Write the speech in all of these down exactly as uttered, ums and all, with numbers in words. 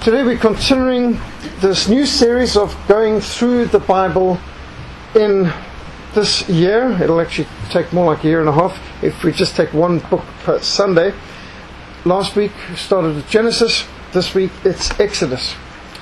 Today we're continuing this new series of going through the Bible in this year. It'll actually take more like a year and a half if we just take one book per Sunday. Last week we started with Genesis. This week it's Exodus.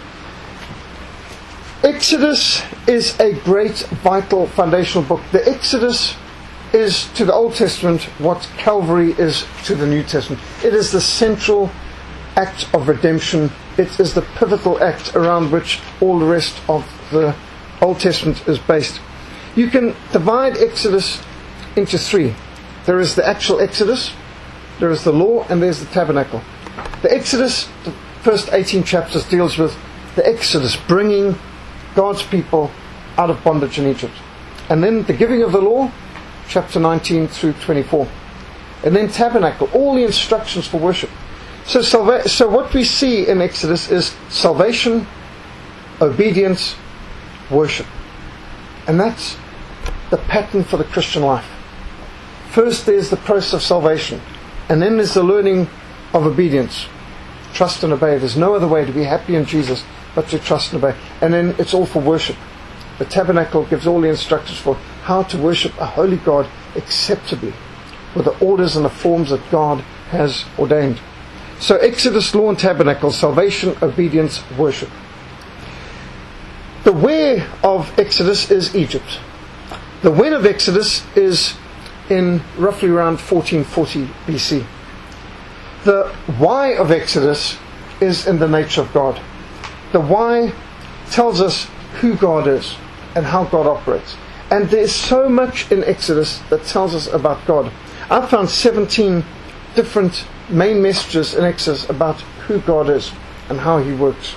Exodus is a great, vital, foundational book. The Exodus is to the Old Testament what Calvary is to the New Testament. It is the central act of redemption. It is the pivotal act around which all the rest of the Old Testament is based. You can divide Exodus into three. There is the actual Exodus, there is the law, and there's the tabernacle. The Exodus, the first eighteen chapters, deals with the Exodus, bringing God's people out of bondage in Egypt. And then the giving of the law, chapter nineteen through twenty-four. And then tabernacle, all the instructions for worship. So, salva- so what we see in Exodus is salvation, obedience, worship. And that's the pattern for the Christian life. First there's the process of salvation. And then there's the learning of obedience. Trust and obey. There's no other way to be happy in Jesus but to trust and obey. And then it's all for worship. The tabernacle gives all the instructions for how to worship a holy God acceptably, with the orders and the forms that God has ordained. So Exodus, law and tabernacle, salvation, obedience, worship. The where of Exodus is Egypt. The when of Exodus is in roughly around fourteen forty B C. The why of Exodus is in the nature of God. The why tells us who God is and how God operates. And there's so much in Exodus that tells us about God. I've found seventeen different main messages in Exodus about who God is and how He works.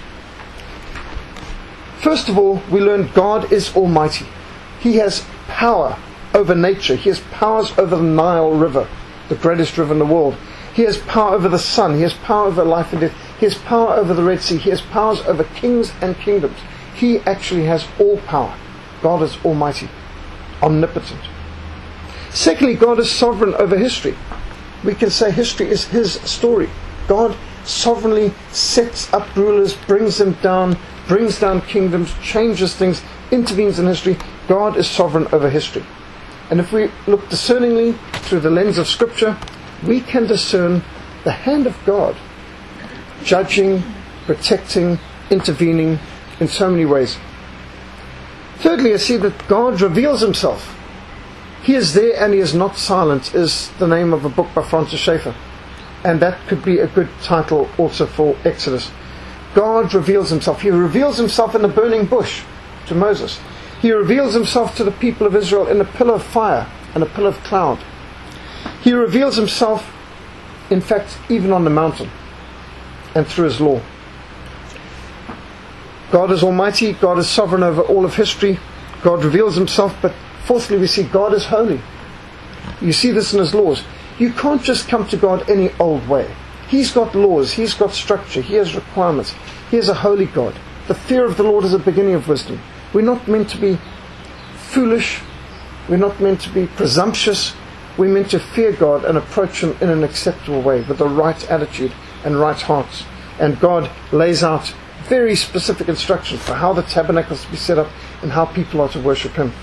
First of all, we learn God is almighty. He has power over nature. He has powers over the Nile River, the greatest river in the world. He has power over the sun. He has power over life and death. He has power over the Red Sea. He has powers over kings and kingdoms. He actually has all power. God is almighty, omnipotent. Secondly, God is sovereign over history. We can say history is His story. God sovereignly sets up rulers, brings them down, brings down kingdoms, changes things, intervenes in history. God is sovereign over history. And if we look discerningly through the lens of Scripture, we can discern the hand of God, judging, protecting, intervening in so many ways. Thirdly, I see that God reveals Himself. He is there and He is not silent is the name of a book by Francis Schaeffer. And that could be a good title also for Exodus. God reveals Himself. He reveals Himself in the burning bush to Moses. He reveals Himself to the people of Israel in a pillar of fire and a pillar of cloud. He reveals Himself, in fact, even on the mountain and through His law. God is almighty. God is sovereign over all of history. God reveals Himself, but fourthly, we see God is holy. You see this in His laws. You can't just come to God any old way. He's got laws. He's got structure. He has requirements. He is a holy God. The fear of the Lord is the beginning of wisdom. We're not meant to be foolish. We're not meant to be presumptuous. We're meant to fear God and approach Him in an acceptable way with the right attitude and right hearts. And God lays out very specific instructions for how the tabernacle is to be set up and how people are to worship Him.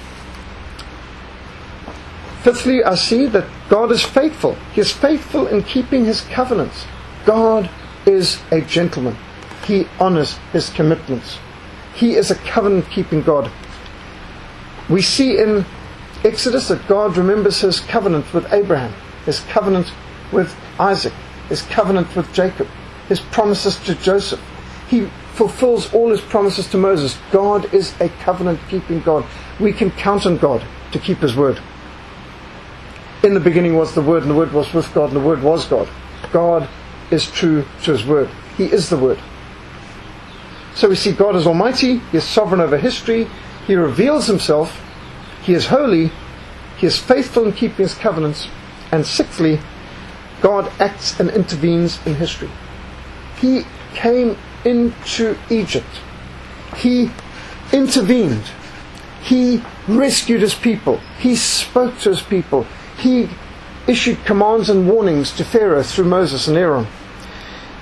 Fifthly, I see that God is faithful. He is faithful in keeping His covenants. God is a gentleman. He honors His commitments. He is a covenant-keeping God. We see in Exodus that God remembers His covenant with Abraham, His covenant with Isaac, His covenant with Jacob, His promises to Joseph. He fulfills all His promises to Moses. God is a covenant-keeping God. We can count on God to keep His word. In the beginning was the Word, and the Word was with God, and the Word was God. God is true to His word. He is the Word. So we see God is almighty. He is sovereign over history. He reveals Himself. He is holy. He is faithful in keeping His covenants. And sixthly, God acts and intervenes in history. He came into Egypt. He intervened. He rescued His people. He spoke to His people. He issued commands and warnings to Pharaoh through Moses and Aaron.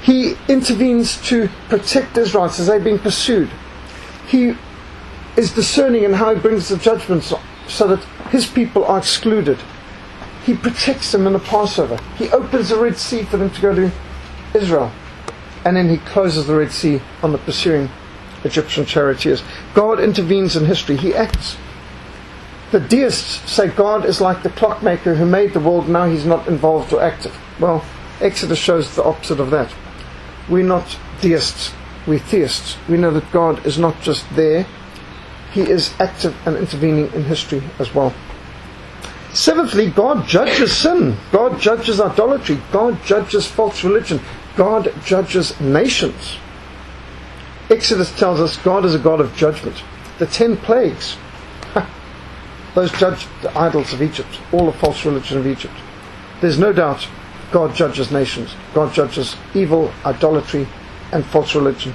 He intervenes to protect Israelites as they're being pursued. He is discerning in how he brings the judgments so that his people are excluded. He protects them in the Passover. He opens the Red Sea for them to go to Israel. And then he closes the Red Sea on the pursuing Egyptian charioteers. God intervenes in history. He acts. The deists say God is like the clockmaker who made the world. Now he's not involved or active. Well, Exodus shows the opposite of that. We're not deists. We're theists. We know that God is not just there. He is active and intervening in history as well. Seventhly, God judges sin. God judges idolatry. God judges false religion. God judges nations. Exodus tells us God is a God of judgment. The ten plagues, those judged the idols of Egypt, all the false religion of Egypt. There's no doubt God judges nations. God judges evil, idolatry, and false religion.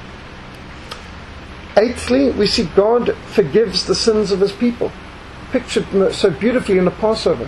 Eighthly, we see God forgives the sins of his people, pictured so beautifully in the Passover,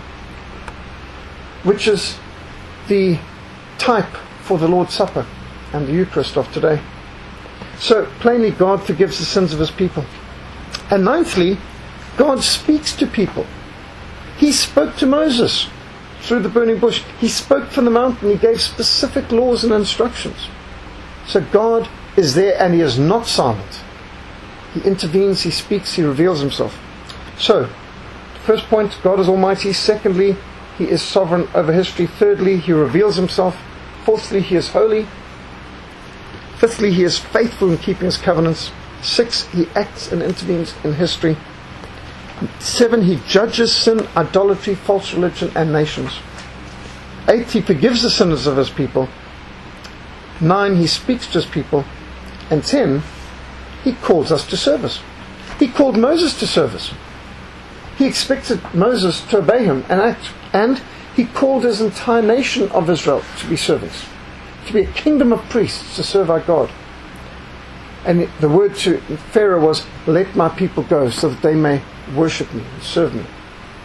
which is the type for the Lord's Supper and the Eucharist of today. So plainly God forgives the sins of his people. And ninthly, God speaks to people. He spoke to Moses through the burning bush. He spoke from the mountain. He gave specific laws and instructions. So God is there and he is not silent. He intervenes, he speaks, he reveals himself. So, first point, God is almighty. Secondly, he is sovereign over history. Thirdly, he reveals himself. Fourthly, he is holy. Fifthly, he is faithful in keeping his covenants. Six, he acts and intervenes in history. Seven, he judges sin, idolatry, false religion, and nations. Eight, he forgives the sins of his people. Nine, he speaks to his people. And ten, he calls us to service. He called Moses to service. He expected Moses to obey him and act. And he called his entire nation of Israel to be servants, to be a kingdom of priests to serve our God. And the word to Pharaoh was, let my people go so that they may worship me and serve me.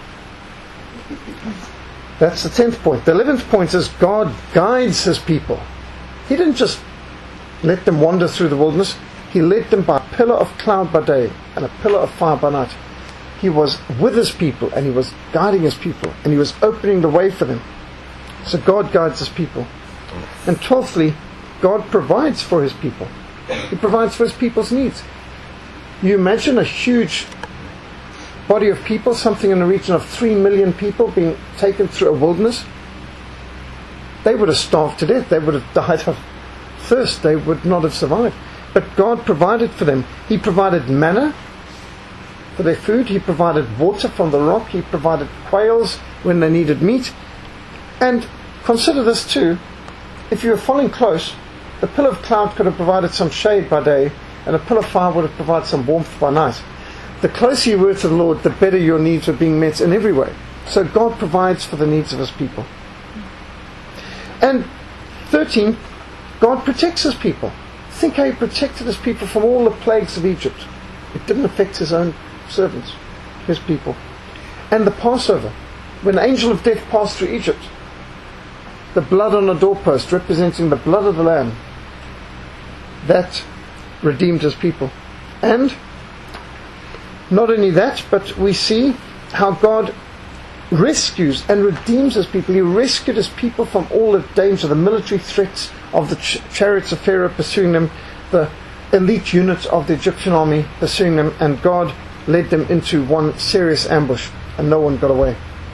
That's the tenth point. The eleventh point is God guides his people. He didn't just let them wander through the wilderness. He led them by a pillar of cloud by day and a pillar of fire by night. He was with his people and he was guiding his people and he was opening the way for them. So God guides his people. And twelfthly, God provides for his people. He provides for his people's needs. You imagine a huge body of people, something in the region of three million people being taken through a wilderness. They would have starved to death. They would have died of thirst. They would not have survived. But God provided for them. He provided manna for their food. He provided water from the rock. He provided quails when they needed meat. And consider this too. If you were following close, the pillar of cloud could have provided some shade by day, and a pillar of fire would have provided some warmth by night. The closer you were to the Lord, the better your needs were being met in every way. So God provides for the needs of his people. And thirteen, God protects his people. Think how he protected his people from all the plagues of Egypt. It didn't affect his own servants, his people. And the Passover, when the angel of death passed through Egypt, the blood on the doorpost representing the blood of the Lamb, that redeemed his people. And not only that, but we see how God rescues and redeems his people. He rescued his people from all the danger, the military threats of the ch- chariots of Pharaoh pursuing them, the elite units of the Egyptian army pursuing them, and God led them into one serious ambush, and no one got away.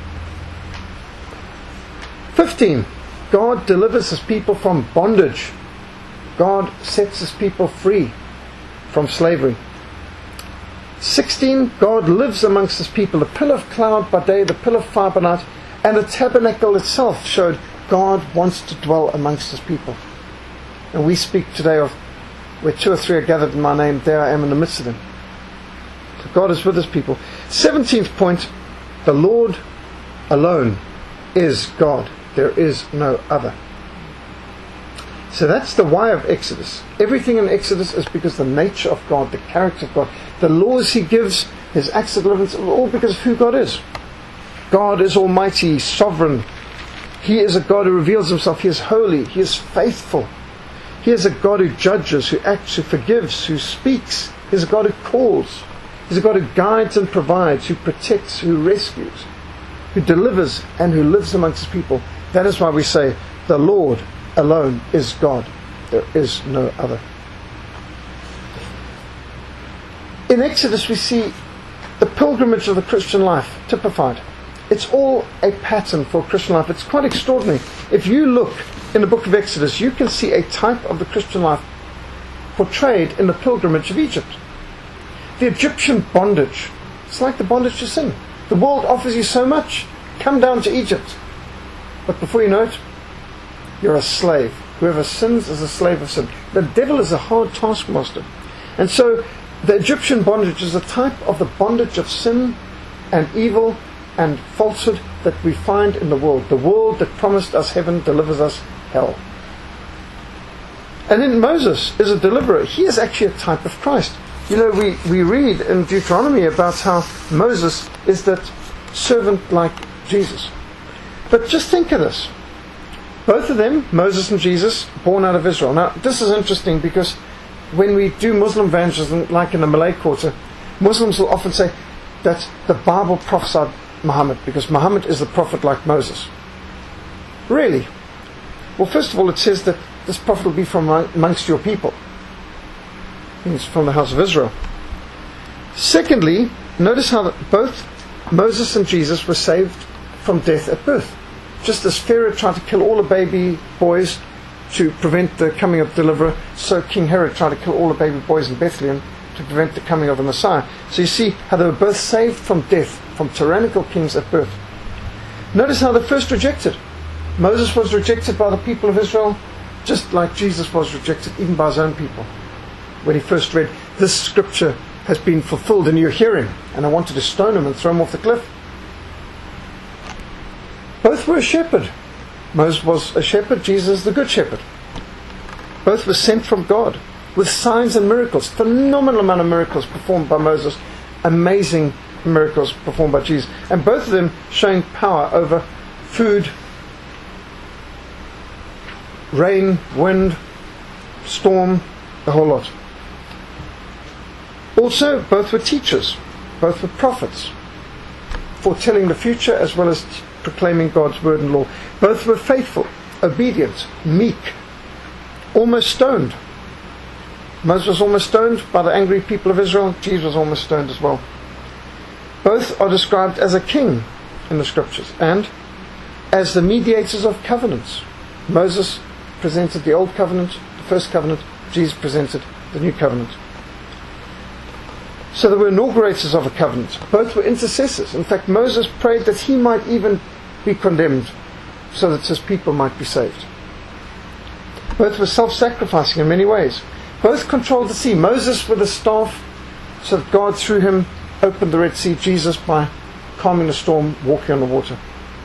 fifteen. God delivers his people from bondage. God sets his people free from slavery. sixteen. God lives amongst his people. The pillar of cloud by day, the pillar of fire by night, and the tabernacle itself showed God wants to dwell amongst his people. And we speak today of where two or three are gathered in my name, there I am in the midst of them. So God is with his people. seventeenth point, the Lord alone is God. There is no other. So that's the why of Exodus. Everything in Exodus is because the nature of God, the character of God, the laws he gives, his acts of deliverance, are all because of who God is. God is almighty, sovereign. He is a God who reveals himself. He is holy. He is faithful. He is a God who judges, who acts, who forgives, who speaks. He's a God who calls. He's a God who guides and provides, who protects, who rescues, who delivers, and who lives amongst his people. That is why we say, the Lord alone is God. There is no other. In Exodus we see the pilgrimage of the Christian life typified. It's all a pattern for Christian life. It's quite extraordinary. If you look in the book of Exodus, you can see a type of the Christian life portrayed in the pilgrimage of Egypt. The Egyptian bondage. It's like the bondage to sin. The world offers you so much. Come down to Egypt. But before you know it, you're a slave. Whoever sins is a slave of sin. The devil is a hard taskmaster. And so the Egyptian bondage is a type of the bondage of sin and evil and falsehood that we find in the world. The world that promised us heaven delivers us hell. And then Moses is a deliverer. He is actually a type of Christ. You know, we, we read in Deuteronomy about how Moses is that servant like Jesus. But just think of this. Both of them, Moses and Jesus, born out of Israel. Now, this is interesting because when we do Muslim evangelism, like in the Malay Quarter, Muslims will often say that the Bible prophesied Muhammad because Muhammad is the prophet like Moses. Really? Well, first of all, it says that this prophet will be from amongst your people. It's from the house of Israel. Secondly, notice how both Moses and Jesus were saved from death at birth. Just as Pharaoh tried to kill all the baby boys to prevent the coming of the deliverer, so King Herod tried to kill all the baby boys in Bethlehem to prevent the coming of the Messiah. So you see how they were both saved from death, from tyrannical kings at birth. Notice how they first rejected. Moses was rejected by the people of Israel, just like Jesus was rejected even by his own people. When he first read, this scripture has been fulfilled in your hearing, and I wanted to stone him and throw him off the cliff. Both were a shepherd. Moses was a shepherd, Jesus the good shepherd. Both were sent from God with signs and miracles. Phenomenal amount of miracles performed by Moses. Amazing miracles performed by Jesus. And both of them showing power over food, rain, wind, storm, the whole lot. Also, both were teachers. Both were prophets, foretelling the future as well as t- proclaiming God's word and law. Both were faithful, obedient, meek, almost stoned. Moses was almost stoned by the angry people of Israel. Jesus was almost stoned as well. Both are described as a king in the scriptures and as the mediators of covenants. Moses presented the old covenant, the first covenant. Jesus presented the new covenant. So they were inaugurators of a covenant. Both were intercessors. In fact, Moses prayed that he might even be condemned so that his people might be saved. Both were self-sacrificing in many ways. Both controlled the sea. Moses with a staff so that God through him opened the Red Sea. Jesus by calming the storm, walking on the water.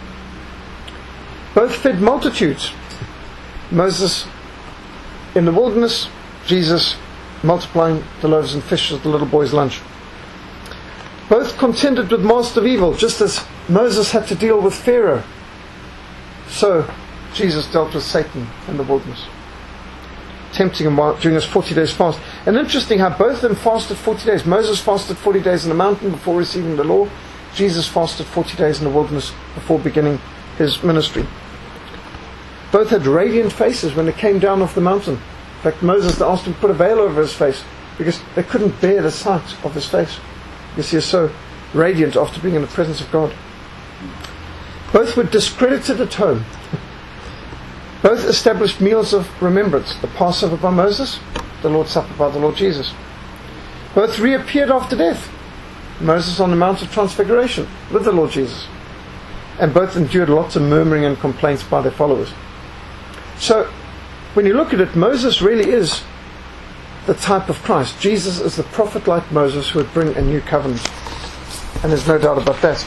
Both fed multitudes. Moses in the wilderness, Jesus multiplying the loaves and fishes at the little boy's lunch. Both contended with master of evil, just as Moses had to deal with Pharaoh. So Jesus dealt with Satan in the wilderness, tempting him while during his forty days fast. And interesting how both of them fasted forty days. Moses fasted forty days in the mountain before receiving the law. Jesus fasted forty days in the wilderness before beginning his ministry. Both had radiant faces when they came down off the mountain. In fact, Moses asked him to put a veil over his face because they couldn't bear the sight of his face, because he is so radiant after being in the presence of God. Both were discredited at home. Both established meals of remembrance, the Passover by Moses, the Lord's Supper by the Lord Jesus. Both reappeared after death. Moses on the Mount of Transfiguration with the Lord Jesus. And both endured lots of murmuring and complaints by their followers. So, when you look at it, Moses really is the type of Christ. Jesus is the prophet like Moses who would bring a new covenant. And there's no doubt about that.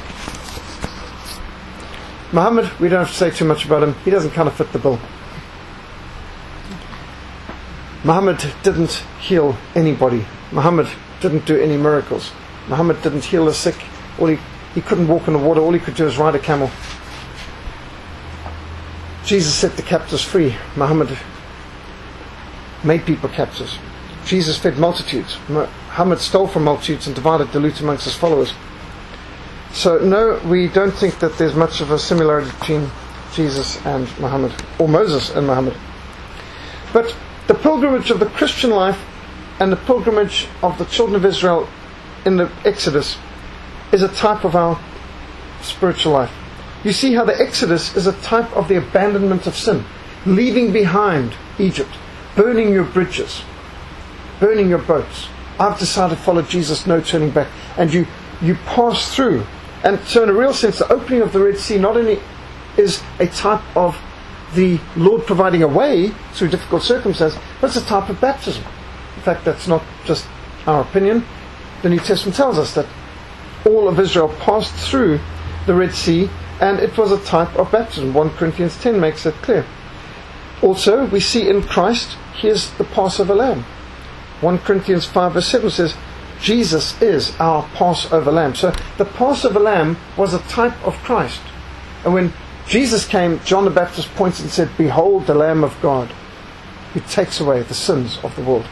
Muhammad, we don't have to say too much about him. He doesn't kind of fit the bill. Muhammad didn't heal anybody. Muhammad didn't do any miracles. Muhammad didn't heal the sick. All he, he couldn't walk on the water. All he could do is ride a camel. Jesus set the captives free. Muhammad made people captives. Jesus fed multitudes. Muhammad stole from multitudes and divided the loot amongst his followers. So no, we don't think that there's much of a similarity between Jesus and Muhammad, or Moses and Muhammad. But the pilgrimage of the Christian life and the pilgrimage of the children of Israel in the Exodus is a type of our spiritual life. You see how the Exodus is a type of the abandonment of sin, leaving behind Egypt, burning your bridges, burning your boats. I've decided to follow Jesus, no turning back. And you, you pass through. And so in a real sense, the opening of the Red Sea not only is a type of the Lord providing a way through difficult circumstances, but it's a type of baptism. In fact, that's not just our opinion. The New Testament tells us that all of Israel passed through the Red Sea, and it was a type of baptism. First Corinthians ten makes it clear. Also, we see in Christ, here's the Passover lamb. First Corinthians five verse seven says, Jesus is our Passover lamb. So the Passover lamb was a type of Christ. And when Jesus came, John the Baptist pointed and said, behold the Lamb of God, who takes away the sins of the world.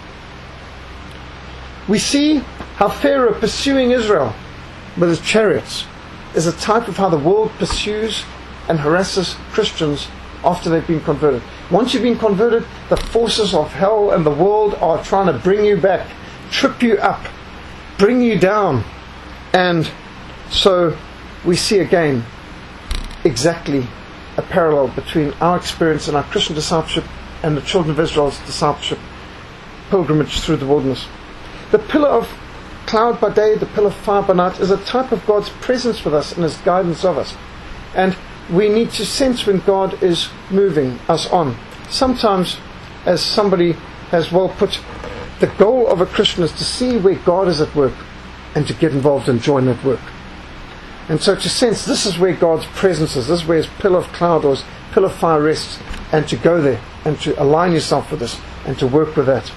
We see how Pharaoh pursuing Israel with his chariots is a type of how the world pursues and harasses Christians after they've been converted. Once you've been converted, the forces of hell and the world are trying to bring you back, trip you up, bring you down. And so we see again exactly a parallel between our experience and our Christian discipleship and the children of Israel's discipleship pilgrimage through the wilderness. The pillar of cloud by day, the pillar of fire by night is a type of God's presence with us and His guidance of us. And we need to sense when God is moving us on. Sometimes, as somebody has well put, the goal of a Christian is to see where God is at work and to get involved and join that work. And so to sense this is where God's presence is, this is where His pillar of cloud or His pillar of fire rests, and to go there and to align yourself with this and to work with that.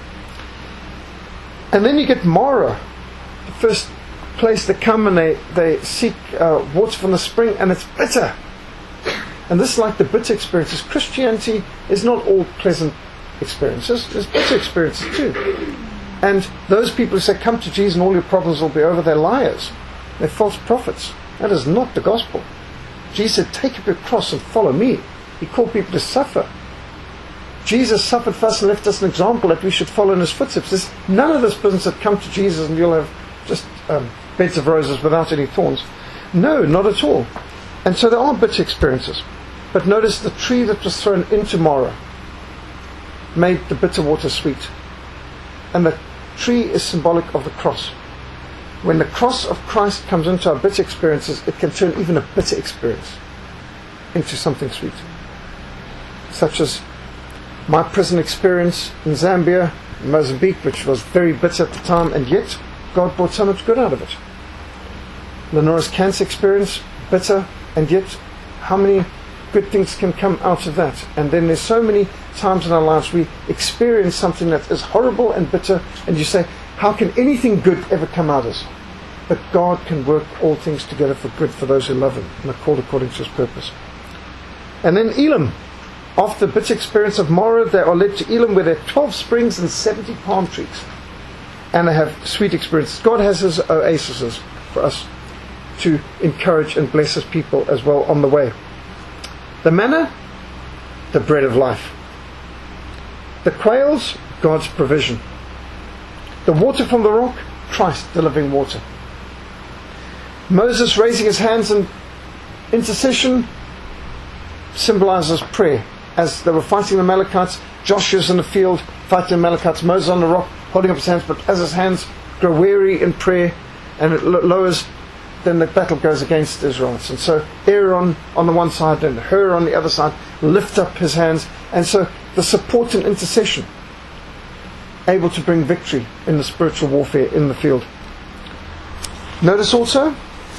And then you get Mara, the first place they come and they, they seek uh, water from the spring, and it's bitter. And this is like the bitter experiences. Christianity is not all pleasant experiences. There's bitter experiences too. And those people who say, come to Jesus and all your problems will be over, they're liars. They're false prophets. That is not the gospel. Jesus said, take up your cross and follow me. He called people to suffer. Jesus suffered for us and left us an example that we should follow in His footsteps. There's none of this business that come to Jesus and you'll have just um, beds of roses without any thorns. No, not at all. And so there are bitter experiences. But notice the tree that was thrown into Mara made the bitter water sweet. And the tree is symbolic of the cross. When the cross of Christ comes into our bitter experiences, it can turn even a bitter experience into something sweet. Such as my prison experience in Zambia, in Mozambique, which was very bitter at the time, and yet God brought so much good out of it. Lenora's cancer experience, bitter, and yet how many good things can come out of that? And then there's so many times in our lives we experience something that is horrible and bitter, and you say, how can anything good ever come out of us? But God can work all things together for good for those who love Him and are called according to His purpose. And then Elim. After the bitter experience of Mara, they are led to Elim, where there are twelve springs and seventy palm trees. And they have sweet experiences. God has His oases for us to encourage and bless His people as well on the way. The manna, the bread of life. The quails, God's provision. The water from the rock, Christ, the living water. Moses raising his hands in intercession symbolizes prayer. As they were fighting the Amalekites, Joshua's in the field fighting the Amalekites, Moses on the rock holding up his hands, but as his hands grow weary in prayer and it lowers, then the battle goes against the Israelites. And so Aaron on the one side and Hur on the other side lift up his hands, and so the support and intercession able to bring victory in the spiritual warfare in the field. Notice also,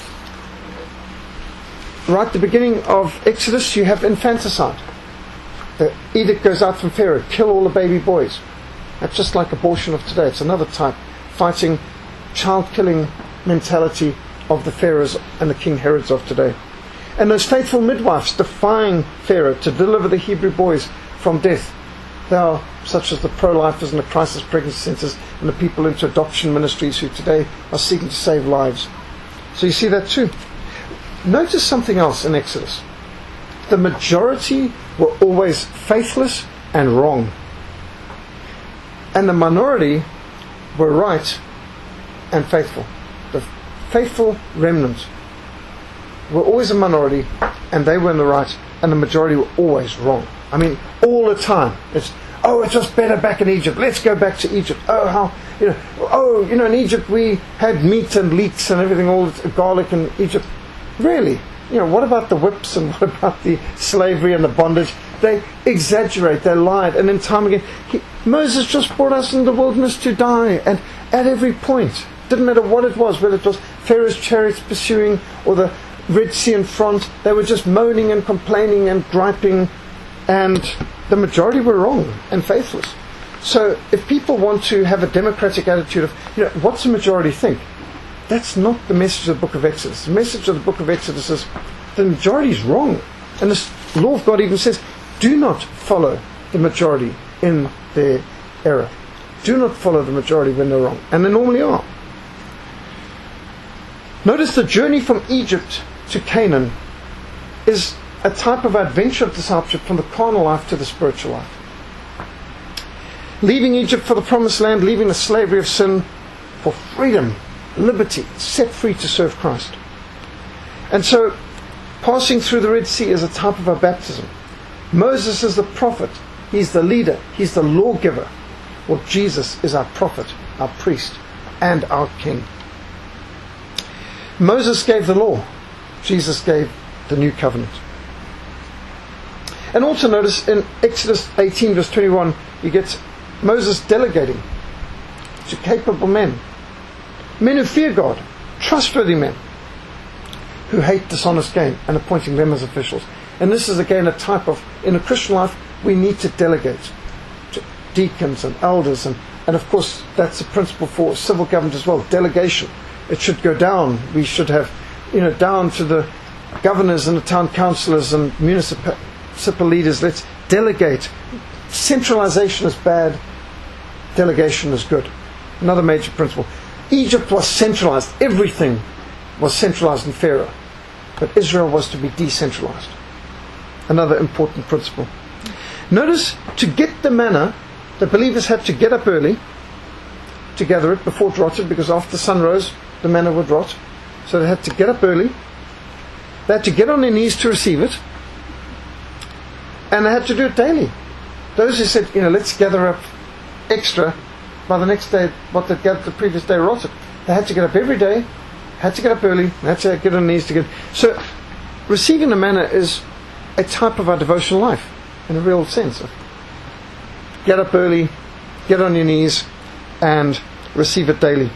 right at the beginning of Exodus, you have infanticide. The edict goes out from Pharaoh, kill all the baby boys. That's just like abortion of today. It's another type, fighting child-killing mentality of the Pharaohs and the King Herods of today. And those faithful midwives defying Pharaoh to deliver the Hebrew boys from death. They are such as the pro-lifers and the crisis pregnancy centres and the people into adoption ministries who today are seeking to save lives. So you see that too. Notice something else in Exodus. The majority were always faithless and wrong. And the minority were right and faithful. The faithful remnant were always a minority, and they were in the right, and the majority were always wrong. I mean, all the time. It's, oh, it's just better back in Egypt. Let's go back to Egypt. Oh, how, you know, oh, you know, in Egypt we had meat and leeks and everything, all the garlic in Egypt. Really? You know, what about the whips and what about the slavery and the bondage? They exaggerate, they lied, and then time again, he, Moses just brought us in the wilderness to die, and at every point, didn't matter what it was, whether it was Pharaoh's chariots pursuing or the Red Sea in front, they were just moaning and complaining and griping, and the majority were wrong and faithless. So if people want to have a democratic attitude of, you know, what's the majority think? That's not the message of the book of Exodus. The message of the book of Exodus is the majority is wrong. And the law of God even says, do not follow the majority in their error. Do not follow the majority when they're wrong. And they normally are. Notice the journey from Egypt to Canaan is a type of adventure of discipleship from the carnal life to the spiritual life. Leaving Egypt for the promised land, leaving the slavery of sin for freedom, liberty, set free to serve Christ. And so, passing through the Red Sea is a type of our baptism. Moses is the prophet. He's the leader. He's the lawgiver. Well, Jesus is our prophet, our priest, and our king. Moses gave the law. Jesus gave the new covenant. And also notice in Exodus eighteen verse twenty-one, you get Moses delegating to capable men. Men who fear God, trustworthy men, who hate dishonest gain, and appointing them as officials. And this is again a type of, in a Christian life, we need to delegate to deacons and elders, and, and of course that's a principle for civil government as well, delegation. It should go down. We should have, you know, down to the governors and the town councillors and municipal leaders. Let's delegate. Centralization is bad, delegation is good. Another major principle. Egypt was centralized. Everything was centralized in Pharaoh. But Israel was to be decentralized. Another important principle. Notice, to get the manna, the believers had to get up early to gather it before it rotted, because after the sun rose, the manna would rot. So they had to get up early. They had to get on their knees to receive it. And they had to do it daily. Those who said, you know, let's gather up extra, by the next day, what they'd gathered the previous day rotted. They had to get up every day, had to get up early, they had to get on their knees to get. So, receiving the manna is a type of our devotional life, in a real sense. Get up early, get on your knees, and receive it daily.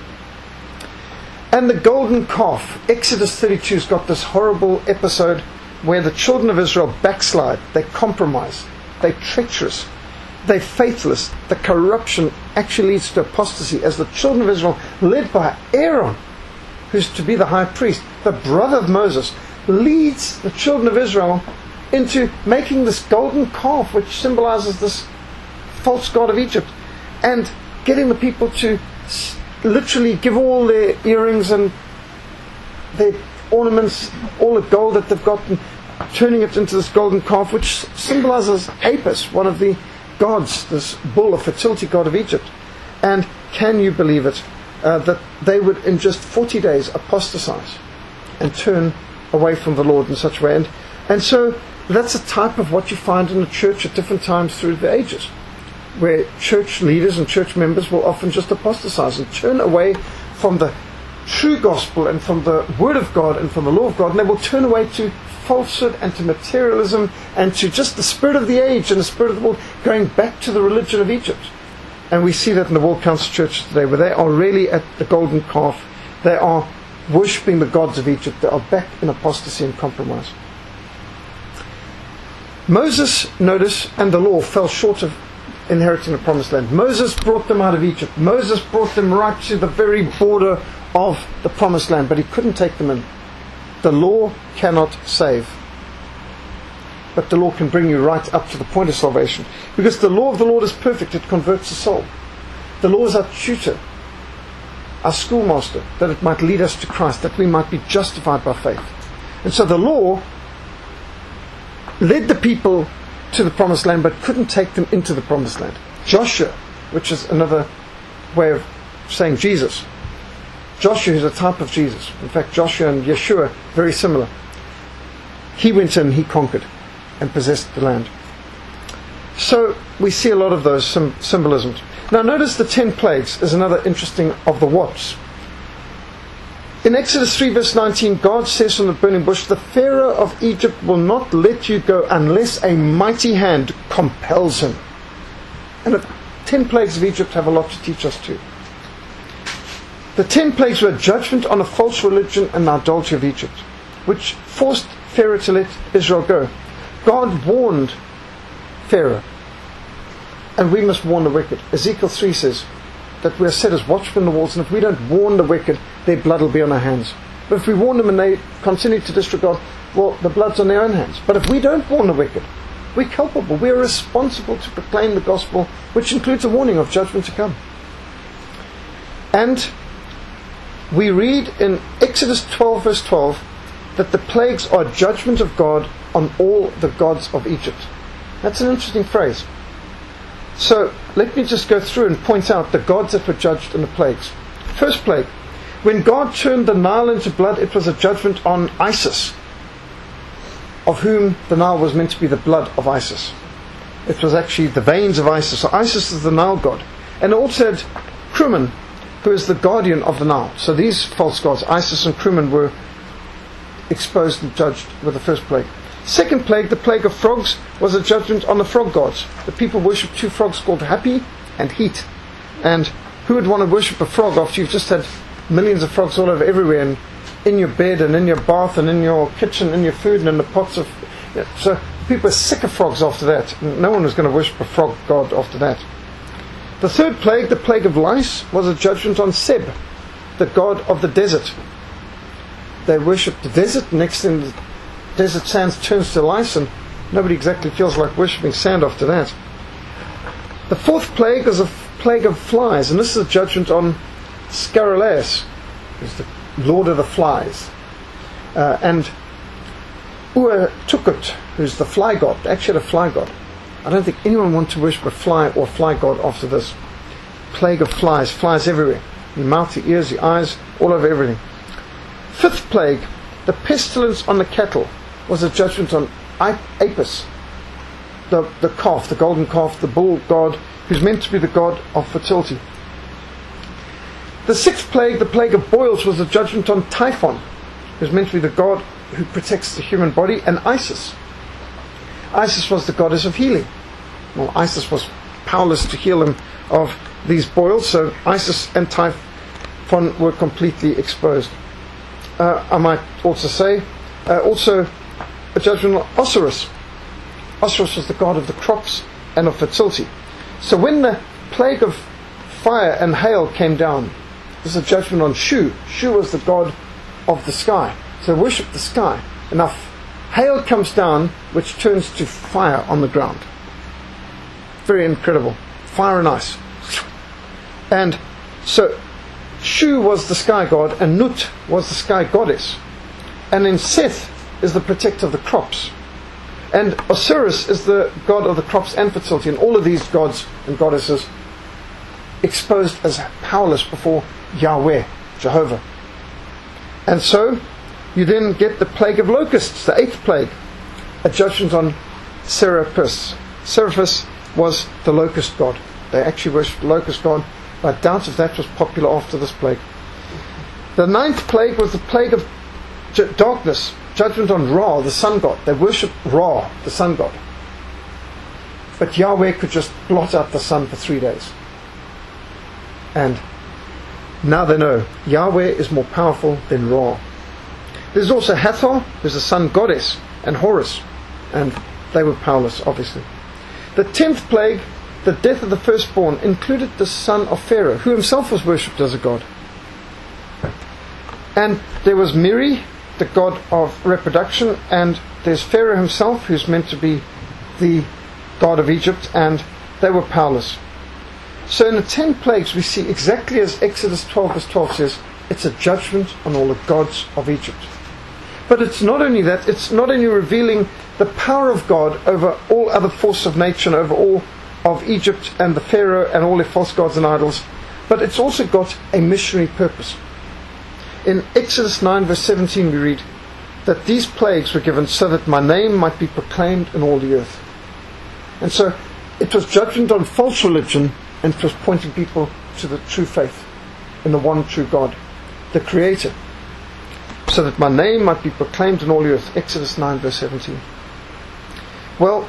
And the golden calf, Exodus thirty-two's got this horrible episode where the children of Israel backslide, they compromise, they're treacherous, they're faithless. The corruption actually leads to apostasy, as the children of Israel, led by Aaron, who's to be the high priest, the brother of Moses, leads the children of Israel into making this golden calf, which symbolizes this false god of Egypt, and getting the people to literally give all their earrings and their ornaments, all the gold that they've got, and turning it into this golden calf, which symbolizes Apis, one of the gods, this bull, a fertility god of Egypt. And can you believe it, uh, that they would in just forty days apostatize and turn away from the Lord in such a way. And, and so that's a type of what you find in the church at different times through the ages, where church leaders and church members will often just apostatize and turn away from the true gospel and from the word of God and from the law of God, and they will turn away to falsehood and to materialism and to just the spirit of the age and the spirit of the world, going back to the religion of Egypt. And we see that in the World Council churches today, where they are really at the golden calf. They are worshipping the gods of Egypt. They are back in apostasy and compromise. Moses, notice, and the law fell short of inheriting the promised land. Moses brought them out of Egypt. Moses brought them right to the very border of the promised land, but he couldn't take them in. The law cannot save, but the law can bring you right up to the point of salvation. Because the law of the Lord is perfect, it converts the soul. The law is our tutor, our schoolmaster, that it might lead us to Christ, that we might be justified by faith. And so the law led the people to the promised land, but couldn't take them into the promised land. Joshua, which is another way of saying Jesus. Joshua is a type of Jesus. In fact, Joshua and Yeshua, very similar. He went in, he conquered, and possessed the land. So we see a lot of those sim- symbolisms. Now notice the ten plagues is another interesting of the what's. In Exodus three verse nineteen, God says from the burning bush, the Pharaoh of Egypt will not let you go unless a mighty hand compels him. And the ten plagues of Egypt have a lot to teach us too. The ten plagues were a judgment on a false religion and the idolatry of Egypt, which forced Pharaoh to let Israel go. God warned Pharaoh, and we must warn the wicked. Ezekiel three says that we are set as watchmen on the walls, and if we don't warn the wicked, their blood will be on our hands. But if we warn them and they continue to disregard, well, the blood's on their own hands. But if we don't warn the wicked, we're culpable. We're responsible to proclaim the gospel, which includes a warning of judgment to come. And we read in Exodus twelve verse twelve that the plagues are a judgment of God on all the gods of Egypt. That's an interesting phrase. So let me just go through and point out the gods that were judged in the plagues. First plague, when God turned the Nile into blood, it was a judgment on Isis, of whom the Nile was meant to be the blood of Isis. It was actually the veins of Isis. So Isis is the Nile god. And it also had Krumen, who is the guardian of the Nile. So these false gods, Isis and Krumen, were exposed and judged with the first plague. Second plague, the plague of frogs, was a judgment on the frog gods. The people worshipped two frogs called Happy and Heat. And who would want to worship a frog after you've just had millions of frogs all over everywhere, and in your bed and in your bath and in your kitchen, in your food and in the pots of... Yeah, so people were sick of frogs after that. No one was going to worship a frog god after that. The third plague, the plague of lice, was a judgment on Seb, the god of the desert. They worshipped the desert. Next thing, the desert sands turns to lice, and nobody exactly feels like worshipping sand after that. The fourth plague was a plague of flies, and this is a judgment on Scarolaus, who's the lord of the flies, uh, and Ua-Tukut, who's the fly god. They actually had a fly god. I don't think anyone wants to worship a fly or fly god after this. Plague of flies, flies everywhere. Your mouth, your ears, your eyes, all over everything. Fifth plague, the pestilence on the cattle, was a judgment on Apis, the, the calf, the golden calf, the bull god, who's meant to be the god of fertility. The sixth plague, the plague of boils, was a judgment on Typhon, who's meant to be the god who protects the human body, and Isis. Isis was the goddess of healing. Well, Isis was powerless to heal them of these boils, so Isis and Typhon were completely exposed. Uh, I might also say, uh, also a judgment on Osiris. Osiris was the god of the crops and of fertility. So when the plague of fire and hail came down, there's a judgment on Shu. Shu was the god of the sky. So they worship the sky. Enough hail comes down, which turns to fire on the ground. Very incredible. Fire and ice. And so Shu was the sky god, and Nut was the sky goddess. And then Seth is the protector of the crops. And Osiris is the god of the crops and fertility. And all of these gods and goddesses exposed as powerless before Yahweh, Jehovah. And so you then get the plague of locusts, the eighth plague, a judgment on Serapis. Serapis was the locust god. They actually worshipped the locust god. I doubt if that was popular after this plague. The ninth plague was the plague of j- darkness, judgment on Ra, the sun god. They worshipped Ra, the sun god. But Yahweh could just blot out the sun for three days. And now they know Yahweh is more powerful than Ra. There's also Hathor, who's the sun goddess, and Horus, and they were powerless, obviously. The tenth plague, the death of the firstborn, included the son of Pharaoh, who himself was worshipped as a god. And there was Miri, the god of reproduction, and there's Pharaoh himself, who's meant to be the god of Egypt, and they were powerless. So in the ten plagues we see exactly as Exodus twelve verse twelve says, it's a judgment on all the gods of Egypt. But it's not only that, it's not only revealing the power of God over all other forces of nature and over all of Egypt and the Pharaoh and all their false gods and idols, but it's also got a missionary purpose. In Exodus nine verse seventeen we read that these plagues were given so that my name might be proclaimed in all the earth. And so it was judgment on false religion, and it was pointing people to the true faith in the one true God, the Creator, so that my name might be proclaimed in all the earth. Exodus nine verse seventeen. Well,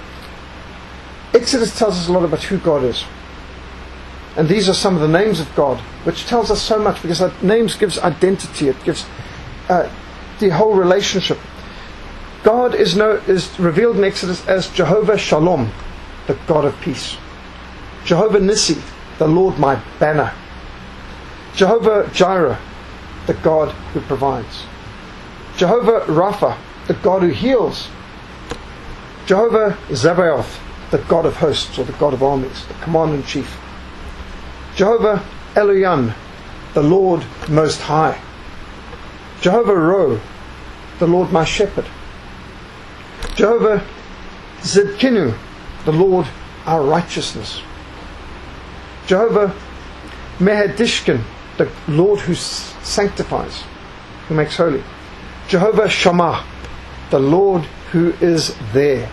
Exodus tells us a lot about who God is. And these are some of the names of God, which tells us so much, because that names gives identity, it gives uh, the whole relationship. God is, no, is revealed in Exodus as Jehovah Shalom, the God of peace. Jehovah Nissi, the Lord my banner. Jehovah Jireh, the God who provides. Jehovah Rapha, the God who heals. Jehovah Zebaoth, the God of hosts, or the God of armies, the commander-in-chief. Jehovah Eloyan, the Lord Most High. Jehovah Ro, the Lord my shepherd. Jehovah Zidkinu, the Lord our righteousness. Jehovah Mehadishkin, the Lord who sanctifies, who makes holy. Jehovah Shammah, the Lord who is there.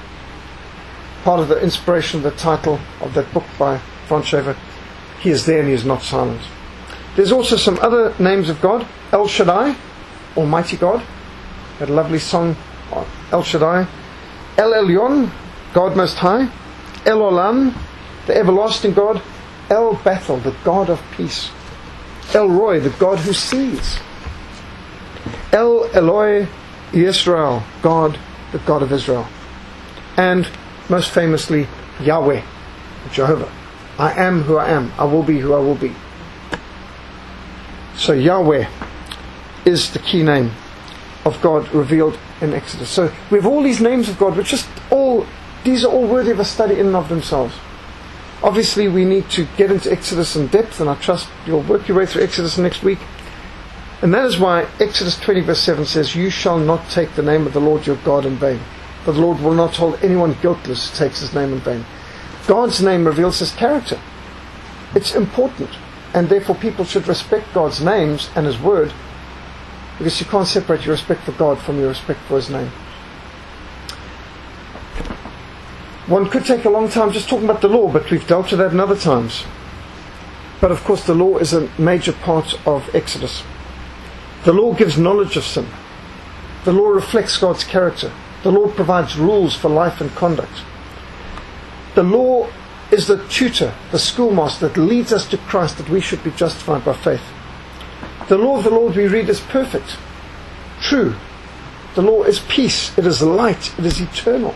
Part of the inspiration of the title of that book by Franz Schaeffer, He is there and He is not silent. There's also some other names of God. El Shaddai, Almighty God. That lovely song, El Shaddai. El Elyon, God Most High. El Olam, the everlasting God. El Bethel, the God of peace. El Roy, the God who sees. El Eloi Yisrael, God, the God of Israel. And most famously, Yahweh, Jehovah. I am who I am. I will be who I will be. So Yahweh is the key name of God revealed in Exodus. So we have all these names of God, which just all, these are all worthy of a study in and of themselves. Obviously we need to get into Exodus in depth, and I trust you'll work your way through Exodus next week. And that is why Exodus twenty verse seven says, you shall not take the name of the Lord your God in vain. For the Lord will not hold anyone guiltless who takes His name in vain. God's name reveals His character. It's important, and therefore people should respect God's names and His word, because you can't separate your respect for God from your respect for His name. One could take a long time just talking about the law, but we've dealt with that in other times. But of course the law is a major part of Exodus. The law gives knowledge of sin. The law reflects God's character. The law provides rules for life and conduct. The law is the tutor, the schoolmaster that leads us to Christ, that we should be justified by faith. The law of the Lord we read is perfect, true. The law is peace, it is light, it is eternal.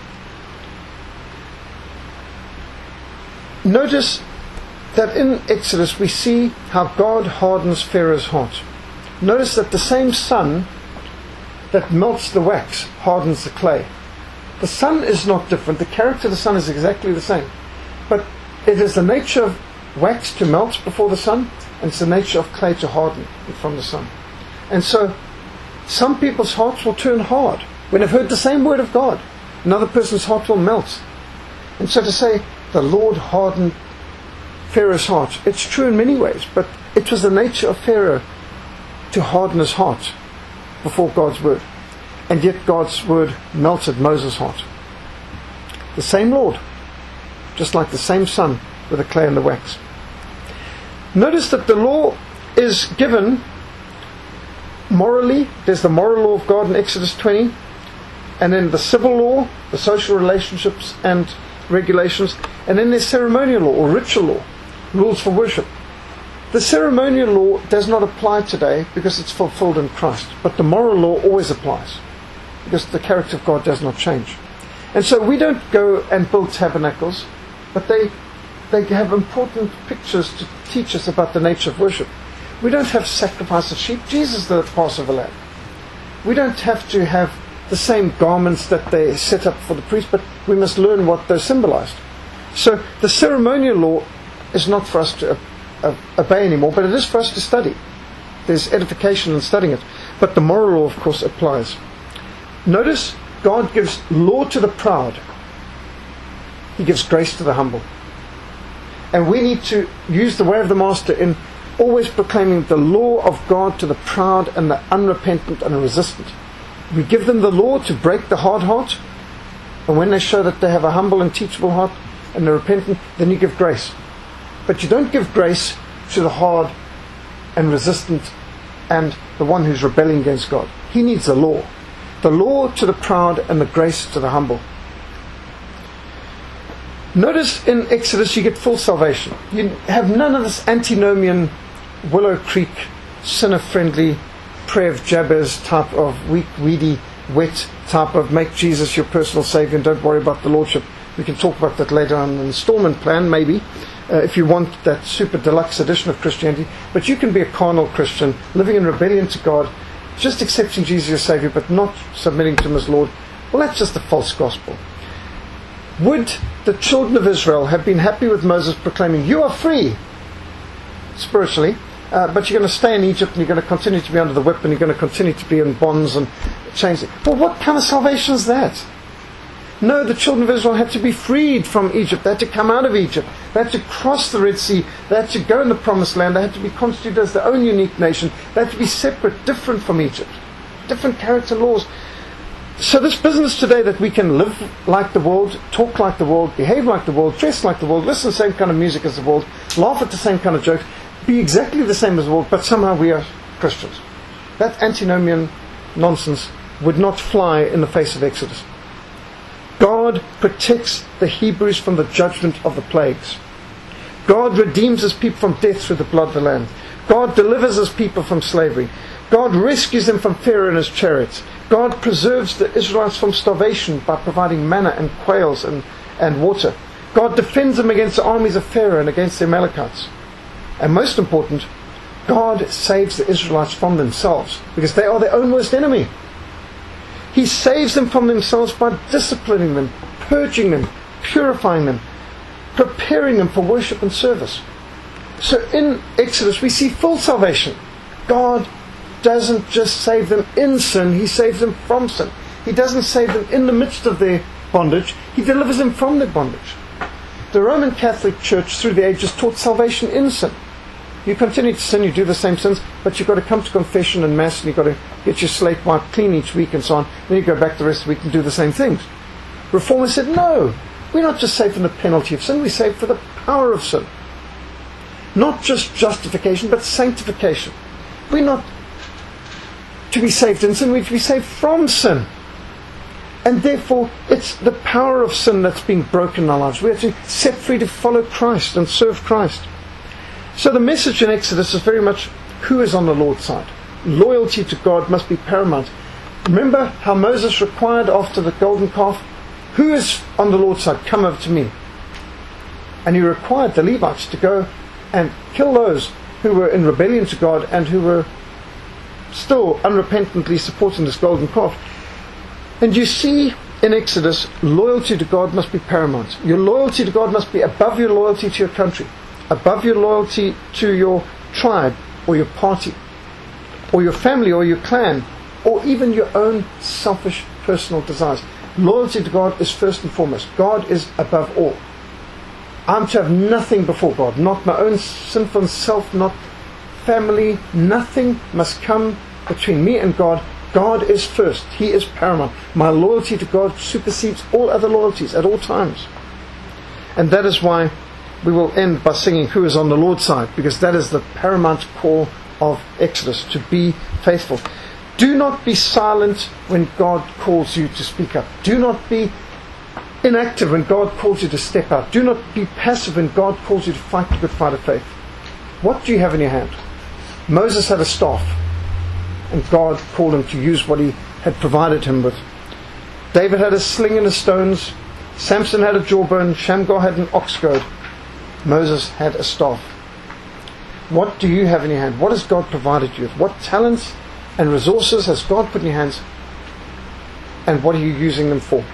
Notice that in Exodus we see how God hardens Pharaoh's heart. Notice that the same sun that melts the wax hardens the clay. The sun is not different. The character of the sun is exactly the same. But it is the nature of wax to melt before the sun, and it's the nature of clay to harden from the sun. And so some people's hearts will turn hard when they've heard the same word of God. Another person's heart will melt. And so to say, the Lord hardened Pharaoh's heart, it's true in many ways, but it was the nature of Pharaoh to harden his heart before God's word. And yet God's word melted Moses' heart. The same Lord, just like the same sun with the clay and the wax. Notice that the law is given morally. There's the moral law of God in Exodus twenty, and then the civil law, the social relationships and regulations, and then there's ceremonial law or ritual law, rules for worship. The ceremonial law does not apply today because it's fulfilled in Christ, but the moral law always applies because the character of God does not change. And so we don't go and build tabernacles, but they they have important pictures to teach us about the nature of worship. We don't have sacrifice of sheep. Jesus is the Passover lamb. We don't have to have the same garments that they set up for the priest, but we must learn what those symbolized. So the ceremonial law is not for us to uh, uh, obey anymore, but it is for us to study. There's edification in studying it. But the moral law, of course, applies. Notice, God gives law to the proud. He gives grace to the humble. And we need to use the way of the Master in always proclaiming the law of God to the proud and the unrepentant and the resistant. We give them the law to break the hard heart, and when they show that they have a humble and teachable heart and they're repentant, then you give grace. But you don't give grace to the hard and resistant and the one who's rebelling against God. He needs the law. The law to the proud and the grace to the humble. Notice in Exodus you get full salvation. You have none of this antinomian, Willow Creek, sinner-friendly, prayer of Jabez type of weak, weedy, wet type of make Jesus your personal Savior and don't worry about the Lordship. We can talk about that later on in an installment plan, maybe, uh, if you want that super deluxe edition of Christianity. But you can be a carnal Christian, living in rebellion to God, just accepting Jesus your Savior, but not submitting to Him as Lord. Well, that's just a false gospel. Would the children of Israel have been happy with Moses proclaiming, you are free, spiritually, uh, but you're going to stay in Egypt and you're going to continue to be under the whip and you're going to continue to be in bonds and chains? Well, what kind of salvation is that? No, the children of Israel had to be freed from Egypt. They had to come out of Egypt. They had to cross the Red Sea. They had to go in the Promised Land. They had to be constituted as their own unique nation. They had to be separate, different from Egypt. Different character laws. So this business today that we can live like the world, talk like the world, behave like the world, dress like the world, listen to the same kind of music as the world, laugh at the same kind of jokes, be exactly the same as the world, but somehow we are Christians. That antinomian nonsense would not fly in the face of Exodus. God protects the Hebrews from the judgment of the plagues. God redeems His people from death through the blood of the Lamb. God delivers His people from slavery. God rescues them from Pharaoh and his chariots. God preserves the Israelites from starvation by providing manna and quails and, and water. God defends them against the armies of Pharaoh and against the Amalekites. And most important, God saves the Israelites from themselves, because they are their own worst enemy. He saves them from themselves by disciplining them, purging them, purifying them, preparing them for worship and service. So in Exodus we see full salvation. God doesn't just save them in sin, He saves them from sin. He doesn't save them in the midst of their bondage, He delivers them from their bondage. The Roman Catholic Church through the ages taught salvation in sin. You continue to sin, you do the same sins, but you've got to come to confession and Mass, and you've got to get your slate wiped clean each week and so on. Then you go back the rest of the week and do the same things. Reformers said, no, we're not just saved from the penalty of sin, we're saved for the power of sin. Not just justification, but sanctification. We're not to be saved in sin, we're to be saved from sin. And therefore, it's the power of sin that's being broken in our lives. We are to set free to follow Christ and serve Christ. So the message in Exodus is very much who is on the Lord's side. Loyalty to God must be paramount. Remember how Moses required after the golden calf, who is on the Lord's side? Come over to me. And he required the Levites to go and kill those who were in rebellion to God and who were still unrepentantly supporting this golden calf. And you see in Exodus, loyalty to God must be paramount. Your loyalty to God must be above your loyalty to your country, above your loyalty to your tribe or your party or your family or your clan or even your own selfish personal desires. Loyalty to God is first and foremost. God is above all. I'm to have nothing before God, not my own sinful self, not family. Nothing must come between me and God. God is first. He is paramount. My loyalty to God supersedes all other loyalties at all times. And that is why we will end by singing who is on the Lord's side, because that is the paramount call of Exodus, to be faithful. Do not be silent when God calls you to speak up. Do not be inactive when God calls you to step out. Do not be passive when God calls you to fight the good fight of faith. What do you have in your hand? Moses had a staff, and God called him to use what He had provided him with. David had a sling and a stones. Samson had a jawbone. Shamgar had an ox goad. Moses had a staff. What do you have in your hand? What has God provided you with? What talents and resources has God put in your hands, and what are you using them for?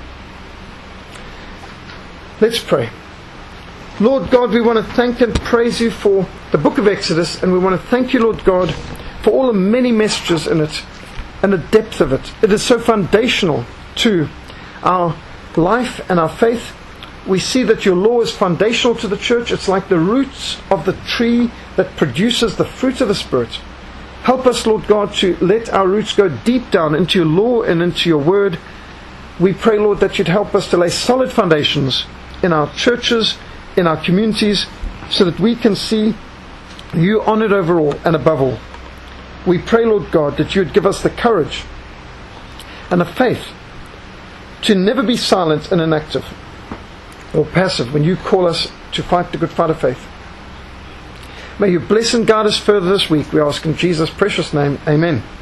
Let's pray. Lord God, we want to thank and praise you for the book of Exodus, and we want to thank you, Lord God, for all the many messages in it and the depth of it. It is so foundational to our life and our faith. We see that your law is foundational to the church. It's like the roots of the tree that produces the fruit of the Spirit. Help us, Lord God, to let our roots go deep down into your law and into your word. We pray, Lord, that you'd help us to lay solid foundations in our churches, in our communities, so that we can see you honored over all and above all. We pray, Lord God, that you would give us the courage and the faith to never be silent and inactive or passive when you call us to fight the good fight of faith. May you bless and guide us further this week. We ask in Jesus' precious name. Amen.